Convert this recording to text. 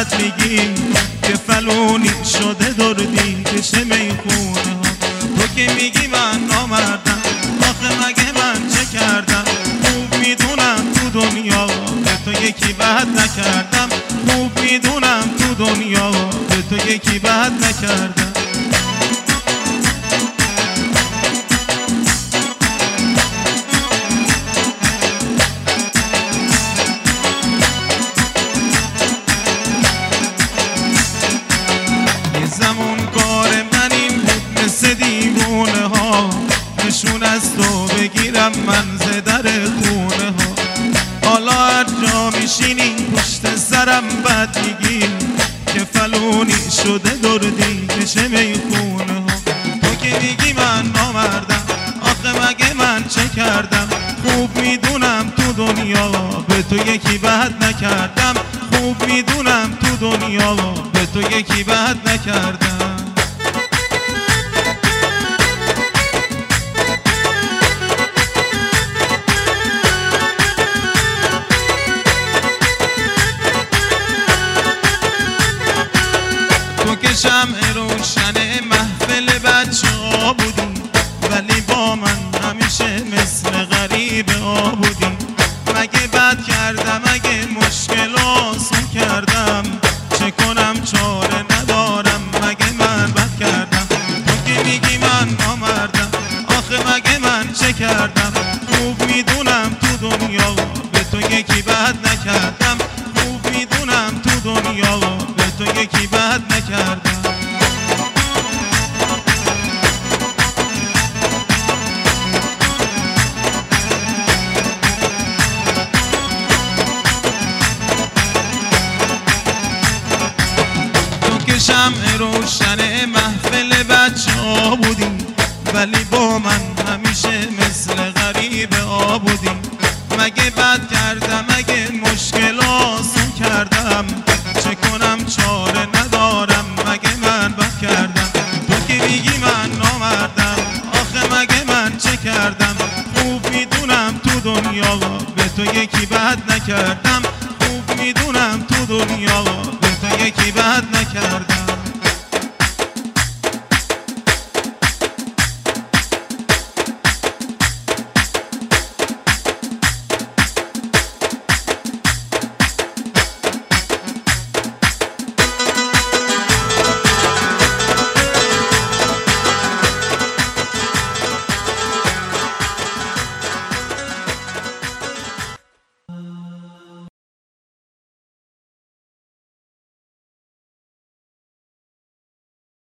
بد میگی که فلونی شده دردی کشه میخونه ها. تو که میگی من نامردم، آخه مگه من چه کردم؟ خوب میدونم تو دنیا به تو یکی بد نکردم، خوب میدونم تو دنیا به تو یکی بد نکردم. زمون کار من این بود مثل دیوونه ها، نشون از تو بگیرم من ز در خونه ها. حالا هر جا میشینی پشت سرم بد میگی که فلونی شده دردی کشه میخونه ها. تو که میگی من نامردم، آخه مگه من چه کردم؟ خوب میدونم تو دنیا به تو یکی بد نکردم، خوب میدونم تو دنیا به تو یکی بد نکردم. تو که شمع روشن محفل بچه ها بودی، ولی با من همیشه مثل غریب ها بودی. مگه بد کردم؟ مگه مشکل آسون کردم؟ چه کنم چاره ندارم، مگه من بد کردم؟ تو که میگی من نامردم، آخه مگه من چه کردم؟ خوب میدونم تو دنیا به تو یکی بد نکردم، خوب میدونم تو دنیا به تو یکی بد نکردم. شمع روشن محفل بچه ها بودی، ولی با من همیشه مثل غریب ها بودی. مگه بد کردم؟ مگه مشکل آسون کردم؟ چه کنم چاره ندارم، مگه من بد کردم؟ تو که میگی من نامردم، آخه مگه من چه کردم؟ خوب میدونم تو دنیا به تو یکی بد نکردم، خوب میدونم تو دنیا به تو یکی بد نکردم.